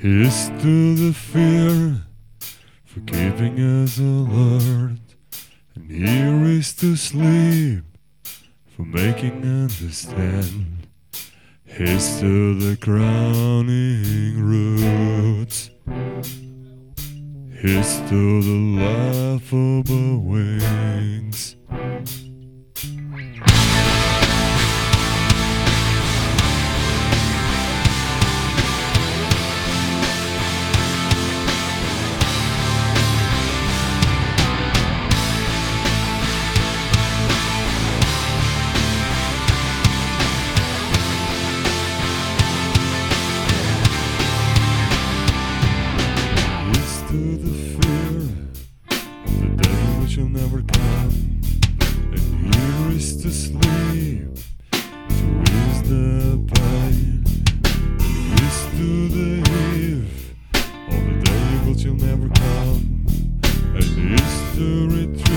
Here's to the fear for keeping us alert, and here is to sleep for making understand. Here's to the crowning roots, here's to the laughable wings. To the fear of the day which will never come, and here is to sleep, to ease the pain. Here's to the eve of the day which will never come, and here's to retreat.